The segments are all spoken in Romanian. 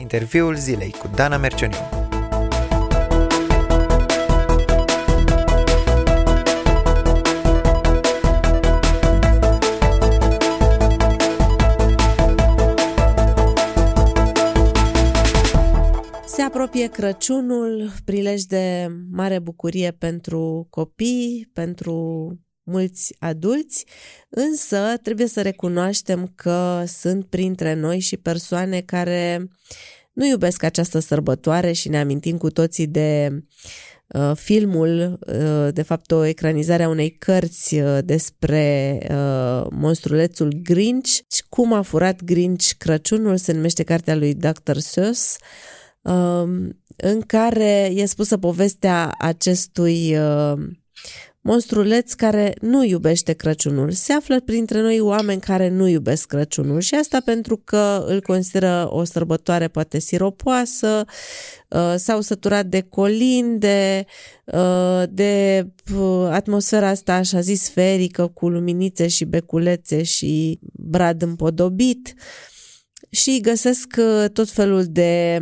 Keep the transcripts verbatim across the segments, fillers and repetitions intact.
Interviul zilei cu Dana Mercioniu. Se apropie Crăciunul, prilej de mare bucurie pentru copii, pentru mulți adulți, însă trebuie să recunoaștem că sunt printre noi și persoane care nu iubesc această sărbătoare și ne amintim cu toții de uh, filmul, uh, de fapt o ecranizare a unei cărți uh, despre uh, monstrulețul Grinch. Cum a furat Grinch Crăciunul, se numește cartea lui doctor Seuss, uh, în care e spusă povestea acestui uh, monstruleț care nu iubește Crăciunul. Se află printre noi oameni care nu iubesc Crăciunul și asta pentru că îl consideră o sărbătoare poate siropoasă, s-au săturat de colinde, de atmosfera asta așa zis sferică cu luminițe și beculețe și brad împodobit și găsesc tot felul de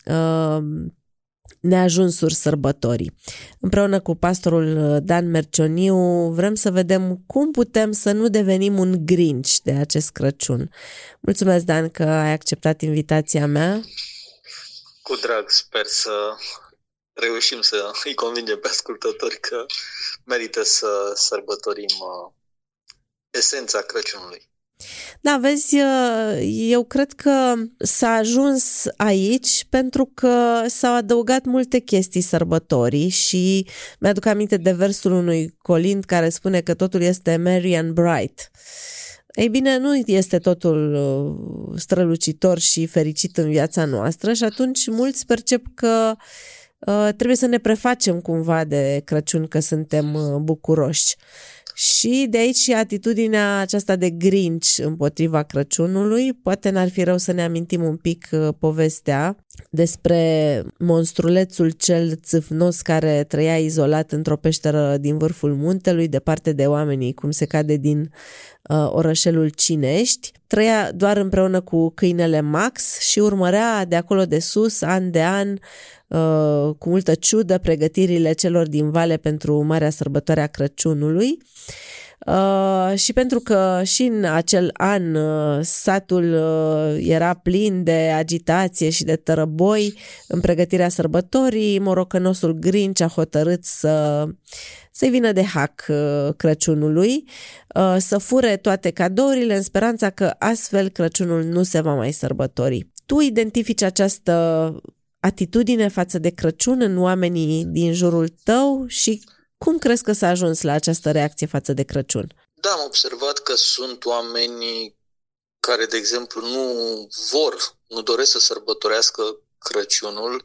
neajunsuri sărbătorii. Împreună cu pastorul Dan Mercioniu vrem să vedem cum putem să nu devenim un Grinch de acest Crăciun. Mulțumesc, Dan, că ai acceptat invitația mea. Cu drag, sper să reușim să îi convingem pe ascultători că merită să sărbătorim esența Crăciunului. Da, vezi, eu cred că s-a ajuns aici pentru că s-au adăugat multe chestii sărbătorii și mi-aduc aminte de versul unui colind care spune că totul este merry and bright. Ei bine, nu este totul strălucitor și fericit în viața noastră și atunci mulți percep că trebuie să ne prefacem cumva de Crăciun că suntem bucuroși. Și de aici și atitudinea aceasta de Grinch împotriva Crăciunului. Poate n-ar fi rău să ne amintim un pic povestea despre monstrulețul cel țâfnos care trăia izolat într-o peșteră din vârful muntelui, departe de oamenii, cum se cade din uh, orășelul Cinești. Trăia doar împreună cu câinele Max și urmărea de acolo de sus, an de an, uh, cu multă ciudă, pregătirile celor din vale pentru marea sărbătoare a Crăciunului. Uh, și pentru că și în acel an uh, satul uh, era plin de agitație și de tărăboi în pregătirea sărbătorii, morocănosul Grinch a hotărât să, să-i vină de hac uh, Crăciunului, uh, să fure toate cadourile în speranța că astfel Crăciunul nu se va mai sărbători. Tu identifici această atitudine față de Crăciun în oamenii din jurul tău și cum crezi că s-a ajuns la această reacție față de Crăciun? Da, am observat că sunt oameni care, de exemplu, nu vor, nu doresc să sărbătorească Crăciunul,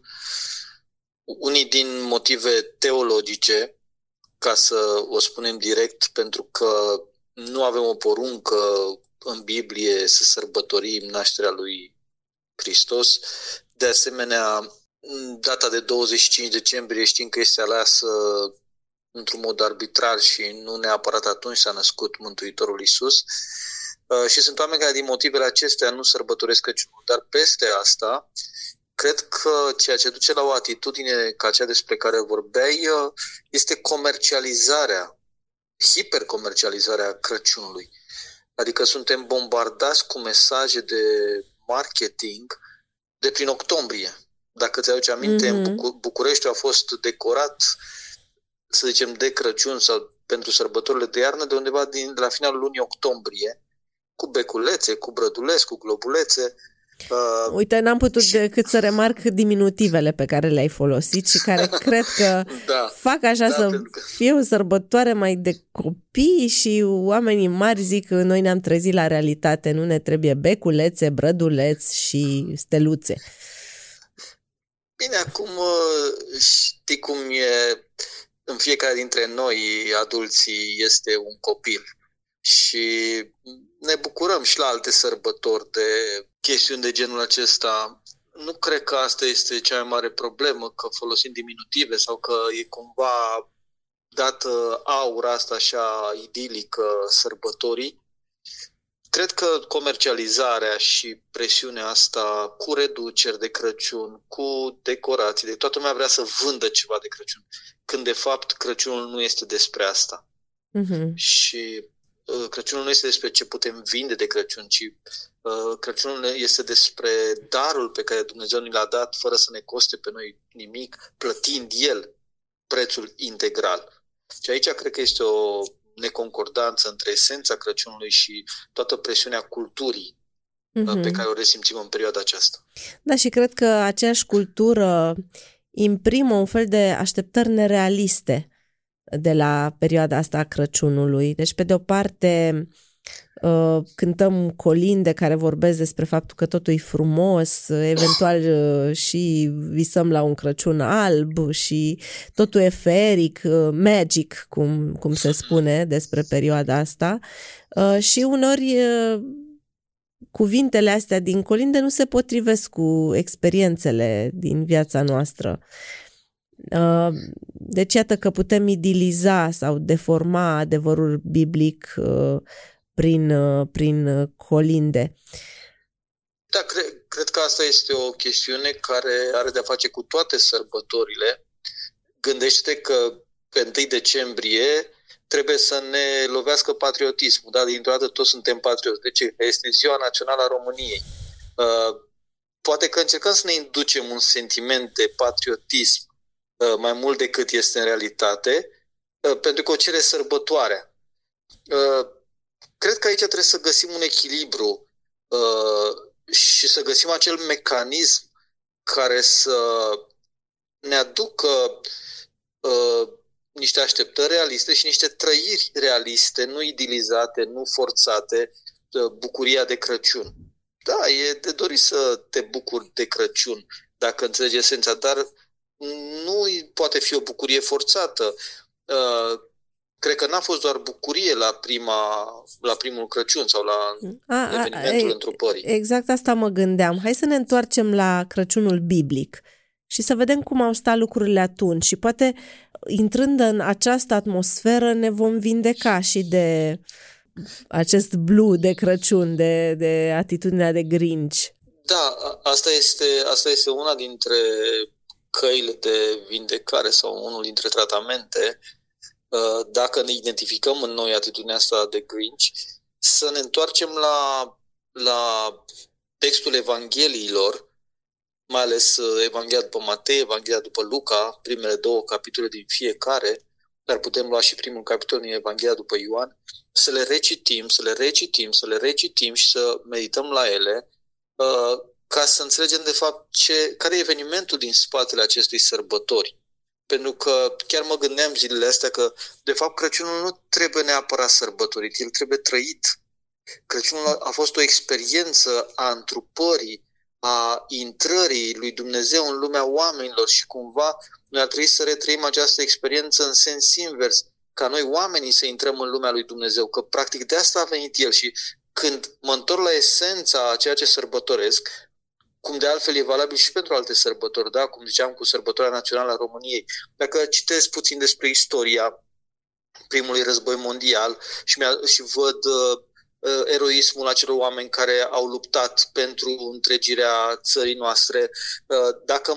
unii din motive teologice, ca să o spunem direct, pentru că nu avem o poruncă în Biblie să sărbătorim nașterea lui Hristos. De asemenea, data de douăzeci și cinci decembrie știm că este aleasă într-un mod arbitrar și nu neapărat atunci s-a născut Mântuitorul Iisus. Uh, și sunt oameni care din motivele acestea nu sărbătoresc Crăciunul. Dar peste asta, cred că ceea ce duce la o atitudine ca cea despre care vorbeai uh, este comercializarea, hipercomercializarea Crăciunului. Adică suntem bombardați cu mesaje de marketing de prin octombrie. Dacă ți aduci aminte, mm-hmm. în Bucu- București a fost decorat, să zicem, de Crăciun sau pentru sărbătorile de iarnă, de undeva din, de la finalul lunii octombrie, cu beculețe, cu brăduleți, cu globulețe. Uh, Uite, n-am putut și... decât să remarc diminutivele pe care le-ai folosit și care cred că da, fac așa da, să că... fie o sărbătoare mai de copii și oamenii mari zic că noi ne-am trezit la realitate, nu ne trebuie beculețe, brăduleți și steluțe. Bine, acum știi cum e, în fiecare dintre noi, adulții, este un copil și ne bucurăm și la alte sărbători de chestiuni de genul acesta. Nu cred că asta este cea mai mare problemă, că folosim diminutive sau că e cumva dată aura asta așa idilică sărbătorii. Cred că comercializarea și presiunea asta cu reduceri de Crăciun, cu decorații, de toată lumea vrea să vândă ceva de Crăciun, când de fapt Crăciunul nu este despre asta. Uh-huh. Și uh, Crăciunul nu este despre ce putem vinde de Crăciun, ci uh, Crăciunul este despre darul pe care Dumnezeu ni l-a dat fără să ne coste pe noi nimic, plătind El prețul integral. Și aici cred că este o neconcordanță între esența Crăciunului și toată presiunea culturii uh-huh. pe care o resimțim în perioada aceasta. Da, și cred că aceeași cultură imprimă un fel de așteptări nerealiste de la perioada asta a Crăciunului. Deci, pe de o parte, cântăm colinde care vorbesc despre faptul că totul e frumos, eventual și visăm la un Crăciun alb și totul e feric, magic, cum, cum se spune despre perioada asta. Și uneori cuvintele astea din colinde nu se potrivesc cu experiențele din viața noastră. Deci iată că putem idiliza sau deforma adevărul biblic prin, prin colinde. Da, cred, cred că asta este o chestiune care are de-a face cu toate sărbătorile. Gândește că pe întâi decembrie trebuie să ne lovească patriotismul. Da? Dintr-o dată toți suntem patrioți. De ce? Este Ziua Națională a României. Uh, poate că încercăm să ne inducem un sentiment de patriotism uh, mai mult decât este în realitate, uh, pentru că o cere sărbătoarea. Uh, cred că aici trebuie să găsim un echilibru uh, și să găsim acel mecanism care să ne aducă uh, niște așteptări realiste și niște trăiri realiste, nu idilizate, nu forțate, bucuria de Crăciun. Da, e de dorit să te bucuri de Crăciun, dacă înțelegi esența, dar nu poate fi o bucurie forțată. Cred că n-a fost doar bucurie la, prima, la primul Crăciun sau la a, evenimentul a, întrupării. Exact asta mă gândeam. Hai să ne întoarcem la Crăciunul biblic și să vedem cum au stat lucrurile atunci și poate intrând în această atmosferă ne vom vindeca și de acest blue de Crăciun, de, de atitudinea de Grinch. Da, asta este, asta este una dintre căile de vindecare sau unul dintre tratamente. Dacă ne identificăm în noi atitudinea asta de Grinch, să ne întoarcem la, la textul Evangheliilor, mai ales Evanghelia după Matei, Evanghelia după Luca, primele două capitole din fiecare, dar putem lua și primul capitol din Evanghelia după Ioan, să le recitim, să le recitim, să le recitim și să medităm la ele, uh, ca să înțelegem de fapt ce, care e evenimentul din spatele acestei sărbători. Pentru că chiar mă gândeam zilele astea că de fapt Crăciunul nu trebuie neapărat sărbătorit, el trebuie trăit. Crăciunul a fost o experiență a întrupării, a intrării lui Dumnezeu în lumea oamenilor și cumva noi ar trebui să retrăim această experiență în sens invers, ca noi oamenii să intrăm în lumea lui Dumnezeu, că practic de asta a venit El și când mă întorc la esența a ceea ce sărbătoresc, cum de altfel e valabil și pentru alte sărbători, da? Cum ziceam cu Sărbătoarea Națională a României, dacă citesc puțin despre istoria primului război mondial și, și văd uh, eroismul acelor oameni care au luptat pentru întregirea țării noastre. Dacă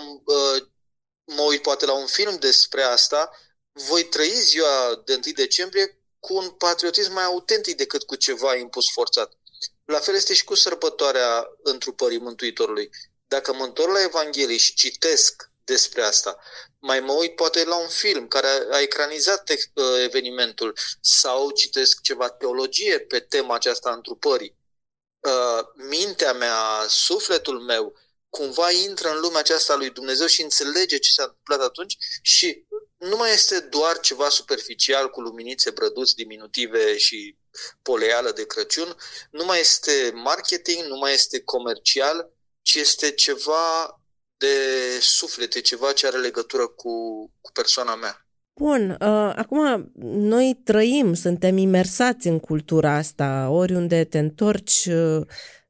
mă uit poate la un film despre asta, voi trăi ziua de întâi decembrie cu un patriotism mai autentic decât cu ceva impus forțat. La fel este și cu sărbătoarea întrupării Mântuitorului. Dacă mă întorc la Evanghelii și citesc despre asta, mai mă uit poate la un film care a ecranizat text, uh, evenimentul sau citesc ceva teologie pe tema aceasta a întrupării. Uh, mintea mea, sufletul meu, cumva intră în lumea aceasta a lui Dumnezeu și înțelege ce s-a întâmplat atunci și nu mai este doar ceva superficial cu luminițe, brăduți diminutive și poleală de Crăciun, nu mai este marketing, nu mai este comercial, ci este ceva de suflete, ceva ce are legătură cu, cu persoana mea. Bun, uh, acum noi trăim, suntem imersați în cultura asta, oriunde te întorci, uh,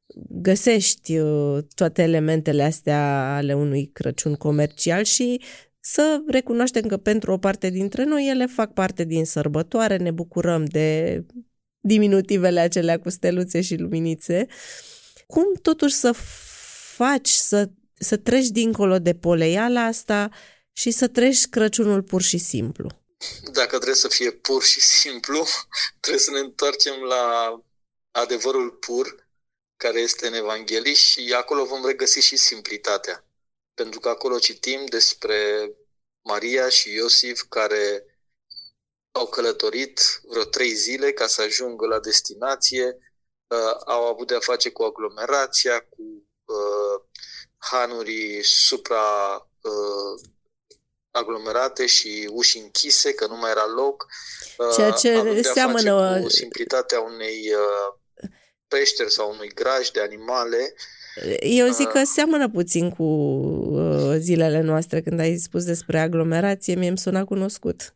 găsești uh, toate elementele astea ale unui Crăciun comercial și să recunoaștem că pentru o parte dintre noi ele fac parte din sărbătoare, ne bucurăm de diminutivele acelea cu steluțe și luminițe. Cum totuși să faci, să, să treci dincolo de poleiala asta și să treci Crăciunul pur și simplu? Dacă trebuie să fie pur și simplu, trebuie să ne întoarcem la adevărul pur, care este în Evanghelii, și acolo vom regăsi și simplitatea. Pentru că acolo citim despre Maria și Iosif care au călătorit vreo trei zile ca să ajungă la destinație, uh, au avut de-a face cu aglomerația, cu uh, hanuri supra uh, aglomerate și uși închise, că nu mai era loc. Uh, Ceea ce seamănă cu simplitatea unei uh, peșteri sau unui graj de animale. Eu zic că seamănă puțin cu uh, zilele noastre. Când ai spus despre aglomerație, mie îmi suna cunoscut.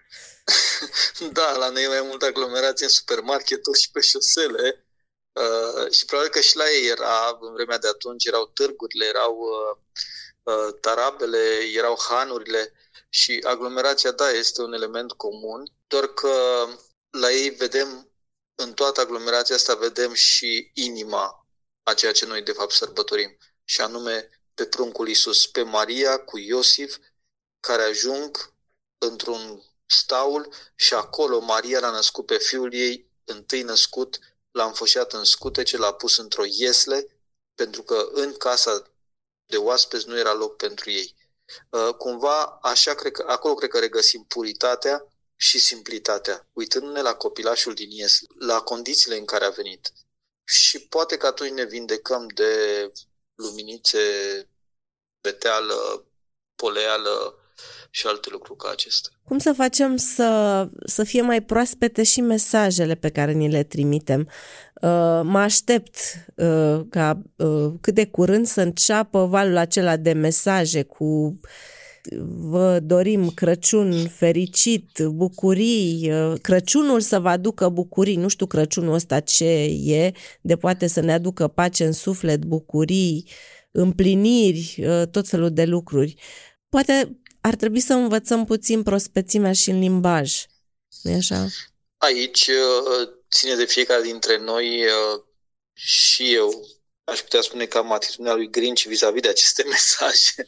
Da, la noi e mai multă aglomerație în supermarketuri și pe șosele. Uh, și probabil că și la ei era, în vremea de atunci, erau târgurile, erau uh, uh, tarabele, erau hanurile și aglomerația, da, este un element comun, doar că la ei vedem, în toată aglomerația asta, vedem și inima a ceea ce noi de fapt sărbătorim, și anume pe pruncul Iisus, pe Maria cu Iosif, care ajung într-un staul și acolo Maria l-a născut pe fiul ei, întâi născut, l-a înfășat în scutece, l-a pus într-o iesle, pentru că în casa de oaspeți nu era loc pentru ei. Cumva, așa, cred că, acolo cred că regăsim puritatea și simplitatea, uitându-ne la copilașul din iesle, la condițiile în care a venit. Și poate că atunci ne vindecăm de luminițe, beteală, poleală și alte lucruri ca acestea. Cum să facem să, să fie mai proaspete și mesajele pe care ni le trimitem? Uh, mă aștept uh, ca uh, cât de curând să înceapă valul acela de mesaje cu vă dorim Crăciun fericit, bucurii, Crăciunul să vă aducă bucurii, nu știu Crăciunul ăsta ce e, de poate să ne aducă pace în suflet, bucurii, împliniri, tot felul de lucruri. Poate ar trebui să învățăm puțin prospețimea și în limbaj, nu-i așa? Aici ține de fiecare dintre noi, și eu aș putea spune că am atitudinea lui Grinch vis-a-vis de aceste mesaje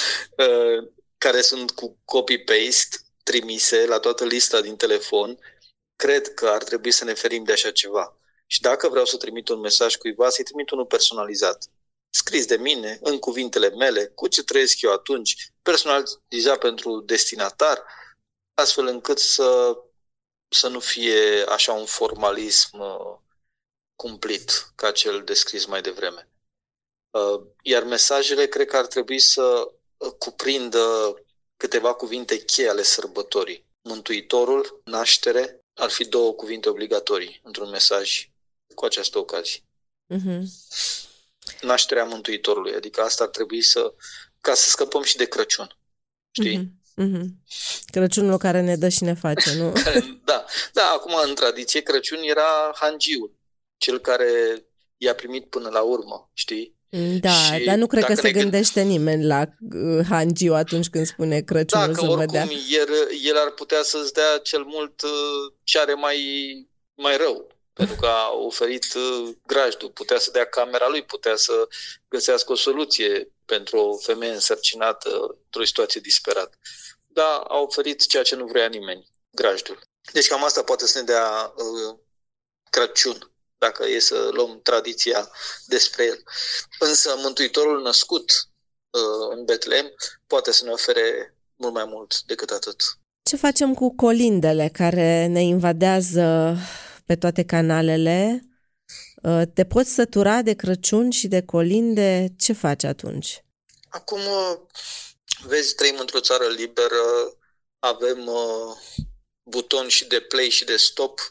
care sunt cu copy-paste trimise la toată lista din telefon. Cred că ar trebui să ne ferim de așa ceva. Și dacă vreau să trimit un mesaj cuiva, să-i trimit unul personalizat. Scris de mine, în cuvintele mele, cu ce trăiesc eu atunci, personalizat pentru destinatar, astfel încât să, să nu fie așa un formalism uh, cumplit ca cel descris mai devreme. Uh, iar mesajele cred că ar trebui să cuprindă câteva cuvinte cheie ale sărbătorii. Mântuitorul, naștere, ar fi două cuvinte obligatorii într-un mesaj cu această ocazie. Uh-huh. Nașterea Mântuitorului, adică asta ar trebui să, ca să scăpăm și de Crăciun. Știi? Uh-huh. Uh-huh. Crăciunul care ne dă și ne face, nu? Da, da, acum în tradiție Crăciun era hangiul, cel care i-a primit până la urmă, știi? Da, și dar nu cred că se gândește gând... nimeni la uh, hangiu atunci când spune Crăciunul da, să vă dea. El, el ar putea să-ți dea cel mult uh, ce are mai, mai rău, pentru că a oferit uh, grajdul, putea să dea camera lui, putea să găsească o soluție pentru o femeie însărcinată într-o situație disperată. Dar a oferit ceea ce nu vrea nimeni, grajdul. Deci cam asta poate să ne dea uh, Crăciun, dacă e să luăm tradiția despre el. Însă Mântuitorul născut uh, în Betlehem poate să ne ofere mult mai mult decât atât. Ce facem cu colindele care ne invadează pe toate canalele? Uh, te poți sătura de Crăciun și de colinde? Ce faci atunci? Acum, uh, vezi, trăim într-o țară liberă, avem uh, buton și de play și de stop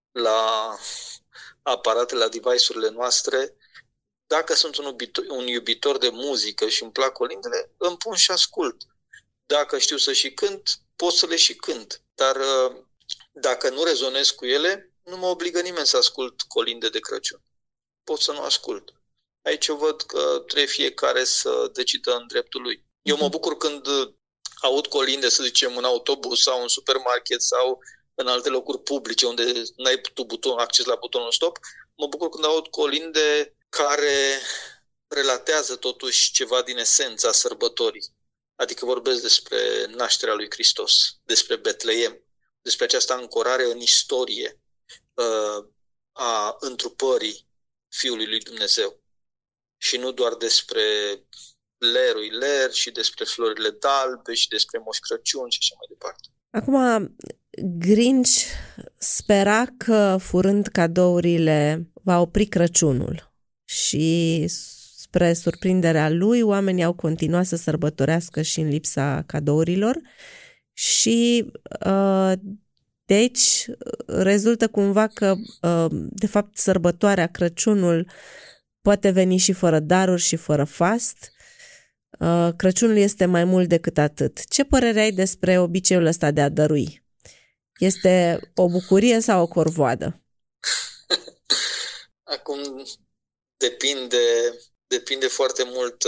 la aparatele, la device-urile noastre. Dacă sunt un iubitor, un iubitor de muzică și îmi plac colindele, îmi pun și ascult. Dacă știu să și cânt, pot să le și cânt. Dar dacă nu rezonez cu ele, nu mă obligă nimeni să ascult colinde de Crăciun. Pot să nu ascult. Aici eu văd că trebuie fiecare să decidă în dreptul lui. Eu mă bucur când aud colinde, să zicem, în autobuz sau în supermarket sau în alte locuri publice unde n-ai tu buton, acces la butonul stop, mă bucur când aud colinde care relatează totuși ceva din esența sărbătorii. Adică vorbesc despre nașterea lui Hristos, despre Betleem, despre această ancorare în istorie uh, a întrupării Fiului lui Dumnezeu. Și nu doar despre lerul ler și despre florile d'albe și despre Moș Crăciun și așa mai departe. Acum, Grinch spera că, furând cadourile, va opri Crăciunul și, spre surprinderea lui, oamenii au continuat să sărbătorească și în lipsa cadourilor și de aici rezultă cumva că, de fapt, sărbătoarea, Crăciunul, poate veni și fără daruri și fără fast. Crăciunul este mai mult decât atât. Ce părere ai despre obiceiul ăsta de a dărui? Este o bucurie sau o corvoadă? Acum depinde, depinde foarte mult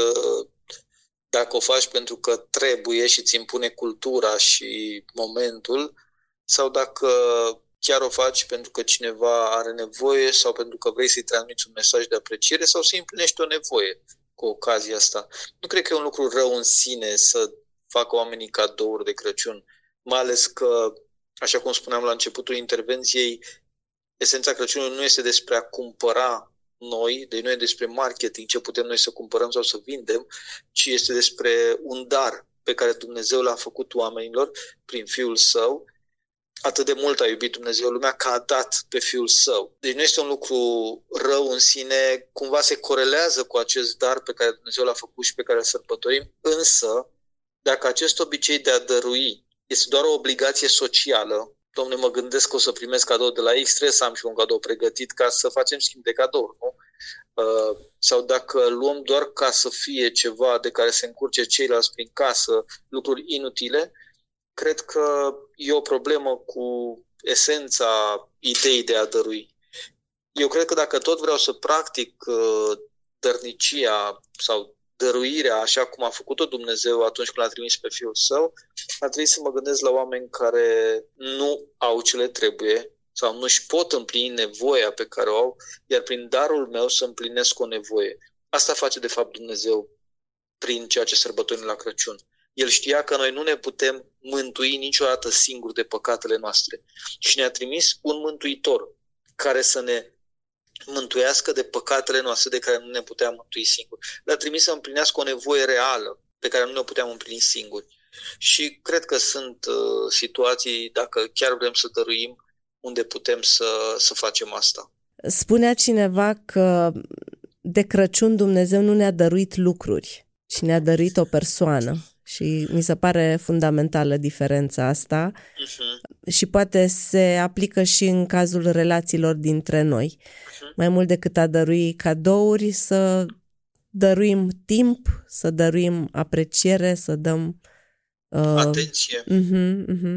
dacă o faci pentru că trebuie și ți impune cultura și momentul sau dacă chiar o faci pentru că cineva are nevoie sau pentru că vrei să-i transmiți un mesaj de apreciere sau să împlinești o nevoie cu ocazia asta. Nu cred că e un lucru rău în sine să facă oamenii cadouri de Crăciun, mai ales că, așa cum spuneam la începutul intervenției, esența Crăciunului nu este despre a cumpăra noi, deci nu e despre marketing, ce putem noi să cumpărăm sau să vindem, ci este despre un dar pe care Dumnezeu l-a făcut oamenilor prin Fiul Său. Atât de mult a iubit Dumnezeu lumea că a dat pe Fiul Său. Deci nu este un lucru rău în sine, cumva se corelează cu acest dar pe care Dumnezeu l-a făcut și pe care îl sărbătorim, însă dacă acest obicei de a dărui este doar o obligație socială, Dom'le, mă gândesc că o să primesc cadou de la X, trebuie să am și un cadou pregătit ca să facem schimb de cadouri, nu? Uh, sau dacă luăm doar ca să fie ceva de care se încurce ceilalți prin casă, lucruri inutile, cred că e o problemă cu esența ideii de a dărui. Eu cred că dacă tot vreau să practic uh, dărnicia sau dăruirea așa cum a făcut-o Dumnezeu atunci când l-a trimis pe Fiul Său, ar trebui să mă gândesc la oameni care nu au ce le trebuie sau nu își pot împlini nevoia pe care o au, iar prin darul meu să împlinesc o nevoie. Asta face de fapt Dumnezeu prin ceea ce sărbătorim la Crăciun. El știa că noi nu ne putem mântui niciodată singuri de păcatele noastre și ne-a trimis un mântuitor care să ne mântuiască de păcatele noastre de care nu ne puteam mântui singuri. Le-a trimis să împlinească o nevoie reală pe care nu ne puteam împlini singuri. Și cred că sunt uh, situații, dacă chiar vrem să dăruim, unde putem să, să facem asta. Spunea cineva că de Crăciun Dumnezeu nu ne-a dăruit lucruri, ci ne-a dăruit o persoană. Și mi se pare fundamentală diferența asta uh-huh. și poate se aplică și în cazul relațiilor dintre noi. Uh-huh. Mai mult decât a dărui cadouri, să dăruim timp, să dăruim apreciere, să dăm... Uh... Atenție. Uh-huh, uh-huh.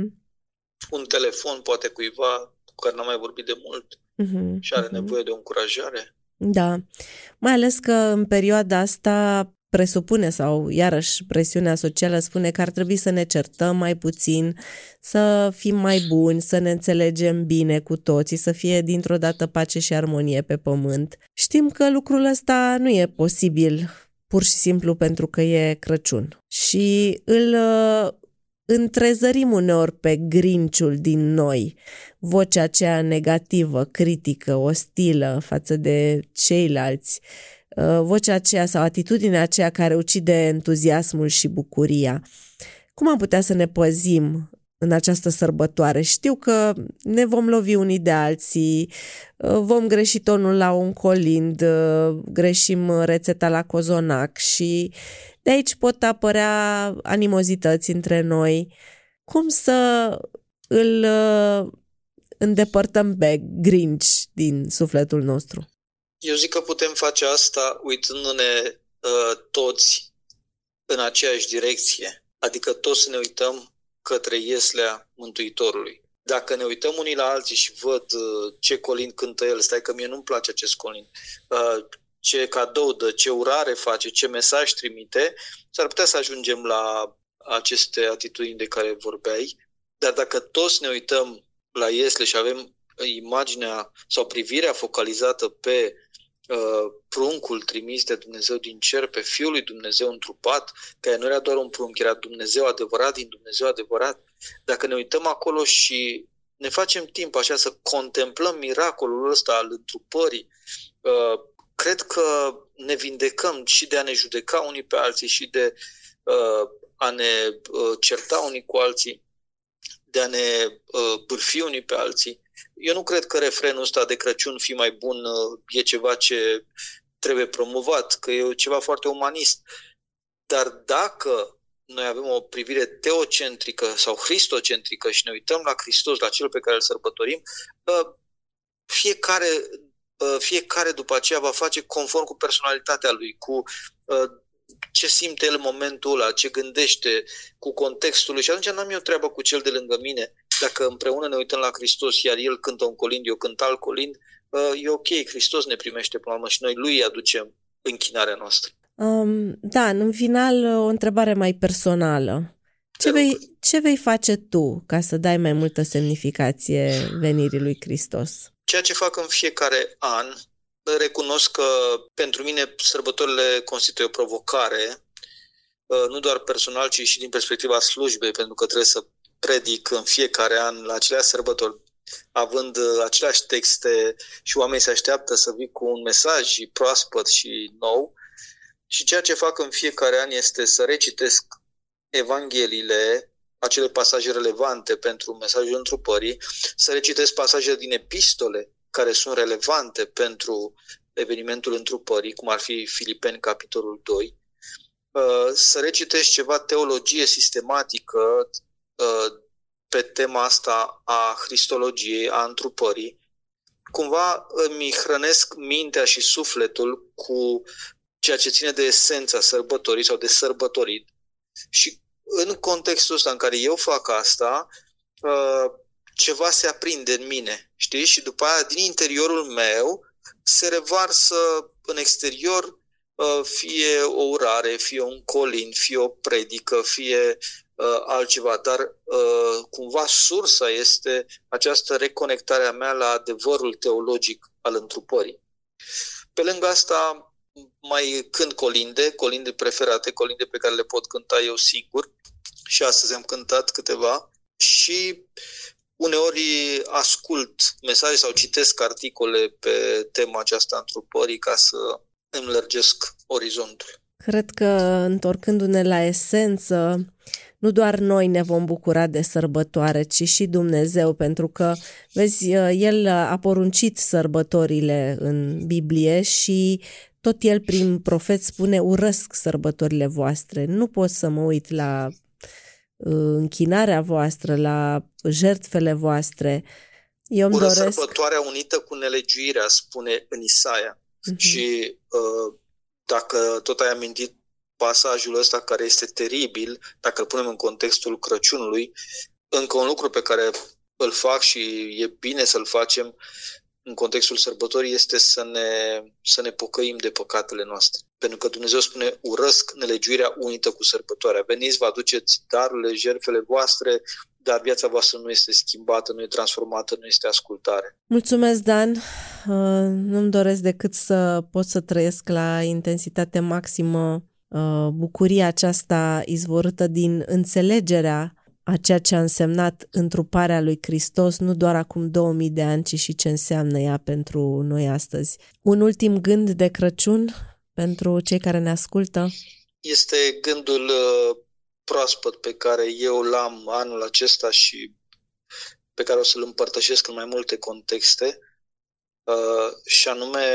Un telefon poate cuiva cu care n-am mai vorbit de mult uh-huh, și are uh-huh. nevoie de o încurajare. Da, mai ales că în perioada asta presupune sau, iarăși, presiunea socială spune că ar trebui să ne certăm mai puțin, să fim mai buni, să ne înțelegem bine cu toții, să fie dintr-o dată pace și armonie pe pământ. Știm că lucrul ăsta nu e posibil pur și simplu pentru că e Crăciun. Și îl uh, întrezărim uneori pe Grinch-ul din noi, vocea aceea negativă, critică, ostilă față de ceilalți, vocea aceea sau atitudinea aceea care ucide entuziasmul și bucuria. Cum am putea să ne păzim în această sărbătoare? Știu că ne vom lovi unii de alții, vom greși tonul la un colind, greșim rețeta la cozonac și de aici pot apărea animozități între noi. Cum să îl îndepărtăm pe Grinch din sufletul nostru? Eu zic că putem face asta uitându-ne uh, toți în aceeași direcție, adică toți să ne uităm către ieslea Mântuitorului. Dacă ne uităm unii la alții și văd uh, ce colind cântă el, stai că mie nu-mi place acest colind, uh, ce cadou dă, ce urare face, ce mesaj trimite, s-ar putea să ajungem la aceste atitudini de care vorbeai, dar dacă toți ne uităm la Iesle și avem imaginea sau privirea focalizată pe uh, pruncul trimis de Dumnezeu din cer, pe Fiul lui Dumnezeu întrupat, care nu era doar un prunc, era Dumnezeu adevărat din Dumnezeu adevărat. Dacă ne uităm acolo și ne facem timp așa să contemplăm miracolul ăsta al întrupării, uh, cred că ne vindecăm și de a ne judeca unii pe alții și de uh, a ne uh, certa unii cu alții, de a ne uh, bârfi unii pe alții. Eu nu cred că refrenul ăsta de Crăciun, fii mai bun, uh, e ceva ce trebuie promovat, că e ceva foarte umanist. Dar dacă noi avem o privire teocentrică sau cristocentrică și ne uităm la Hristos, la cel pe care îl sărbătorim, uh, fiecare, uh, fiecare după aceea va face conform cu personalitatea lui, cu uh, ce simte el în momentul ăla, ce gândește, cu contextul lui. Și atunci n-am eu treabă cu cel de lângă mine. Dacă împreună ne uităm la Hristos, iar el cântă un colind, eu cânt alt colind, e ok, Hristos ne primește până la urmă și noi lui aducem închinarea noastră. Um, da, în final, o întrebare mai personală. Ce vei, ce vei face tu ca să dai mai multă semnificație venirii lui Hristos? Ceea ce fac în fiecare an, recunosc că pentru mine sărbătorile constituie o provocare, nu doar personal, ci și din perspectiva slujbei, pentru că trebuie să predic în fiecare an la aceleași sărbători, având aceleași texte și oamenii se așteaptă să vii cu un mesaj proaspăt și nou. Și ceea ce fac în fiecare an este să recitesc Evangheliile, acele pasaje relevante pentru mesajul întrupării, să recitesc pasaje din epistole care sunt relevante pentru evenimentul întrupării, cum ar fi Filipeni, capitolul doi, să recitesc ceva teologie sistematică pe tema asta a cristologiei, a întrupării. Cumva îmi hrănesc mintea și sufletul cu ceea ce ține de esența sărbătorii sau de sărbătorit. Și în contextul ăsta în care eu fac asta, ceva se aprinde în mine, știi? Și după aia, din interiorul meu, se revarsă în exterior fie o urare, fie un colind, fie o predică, fie uh, altceva, dar uh, cumva sursa este această reconectare a mea la adevărul teologic al întrupării. Pe lângă asta mai cânt colinde, colinde preferate, colinde pe care le pot cânta eu sigur, și astăzi am cântat câteva, și uneori ascult mesaje sau citesc articole pe tema aceasta întrupării ca să îmi lărgesc orizontul. Cred că, întorcându-ne la esență, nu doar noi ne vom bucura de sărbătoare, ci și Dumnezeu, pentru că, vezi, El a poruncit sărbătorile în Biblie și tot El prin profet spune: urăsc sărbătorile voastre, nu pot să mă uit la închinarea voastră, la jertfele voastre. Eu îmi Urăsc doresc... sărbătoarea unită cu nelegiuirea, spune în Isaia. Uh-huh. Și uh, dacă tot ai amintit pasajul ăsta care este teribil, dacă îl punem în contextul Crăciunului, încă un lucru pe care îl fac și e bine să-l facem în contextul sărbătorii este să ne, să ne pocăim de păcatele noastre. Pentru că Dumnezeu spune: urăsc nelegiuirea unită cu sărbătoarea. Veniți, vă aduceți darurile, jertfele voastre, dar viața voastră nu este schimbată, nu e transformată, nu este ascultare. Mulțumesc, Dan! Nu-mi doresc decât să pot să trăiesc la intensitate maximă bucuria aceasta izvorâtă din înțelegerea a ceea ce a însemnat întruparea lui Hristos, nu doar acum două mii de ani, ci și ce înseamnă ea pentru noi astăzi. Un ultim gând de Crăciun pentru cei care ne ascultă? Este gândul uh, proaspăt pe care eu l-am anul acesta și pe care o să-l împărtășesc în mai multe contexte, uh, și anume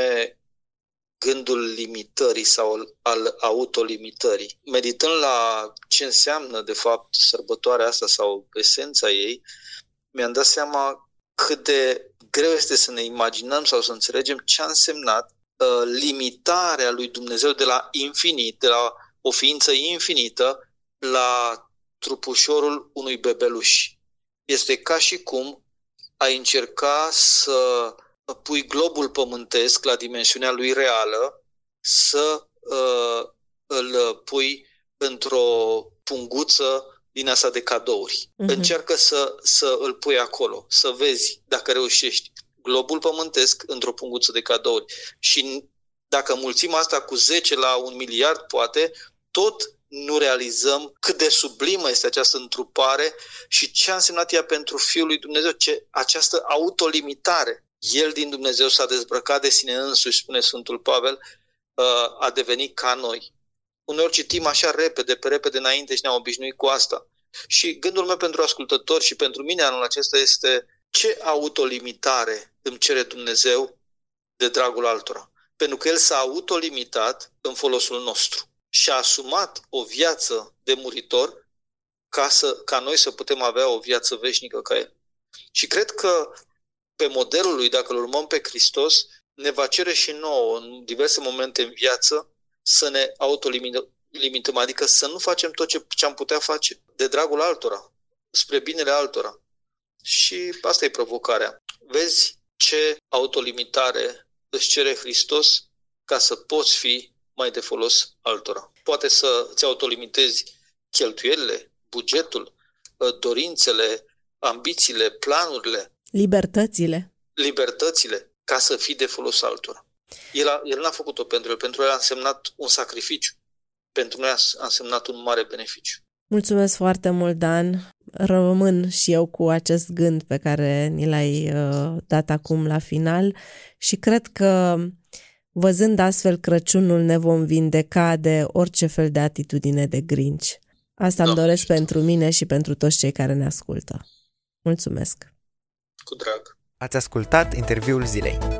gândul limitării sau al autolimitării. Meditând la ce înseamnă de fapt sărbătoarea asta sau esența ei, mi-am dat seama cât de greu este să ne imaginăm sau să înțelegem ce a însemnat uh, limitarea lui Dumnezeu de la infinit, de la o ființă infinită, la trupușorul unui bebeluș. Este ca și cum ai încerca să pui globul pământesc la dimensiunea lui reală, să uh, îl pui într-o punguță din asta de cadouri. Uh-huh. Încearcă să, să îl pui acolo, să vezi dacă reușești. Globul pământesc într-o punguță de cadouri. Și dacă mulțim asta cu zece la un miliard, poate, tot nu realizăm cât de sublimă este această întrupare și ce a însemnat ea pentru Fiul lui Dumnezeu, ce, această autolimitare. El din Dumnezeu s-a dezbrăcat de sine însuși, spune Sfântul Pavel, a devenit ca noi. Uneori citim așa repede, pe repede înainte și ne-am obișnuit cu asta. Și gândul meu pentru ascultători și pentru mine anul acesta este: ce autolimitare îmi cere Dumnezeu de dragul altora? Pentru că El s-a autolimitat în folosul nostru și a asumat o viață de muritor ca, să, ca noi să putem avea o viață veșnică ca El. Și cred că pe modelul Lui, dacă îl urmăm pe Hristos, ne va cere și nouă în diverse momente în viață să ne autolimităm, adică să nu facem tot ce, ce am putea face de dragul altora, spre binele altora. Și asta e provocarea. Vezi ce autolimitare își cere Hristos ca să poți fi mai de folos altora. Poate să îți autolimitezi cheltuielile, bugetul, dorințele, ambițiile, planurile, libertățile. libertățile, ca să fii de folos altora. El, a, el n-a făcut-o pentru el, pentru el a însemnat un sacrificiu. Pentru noi a însemnat un mare beneficiu. Mulțumesc foarte mult, Dan. Rămân și eu cu acest gând pe care ni l-ai uh, dat acum la final și cred că văzând astfel Crăciunul ne vom vindeca de orice fel de atitudine de grinci. Asta îmi doresc pentru mine și pentru toți cei care ne ascultă. Mulțumesc! Cu drag! Ați ascultat interviul zilei.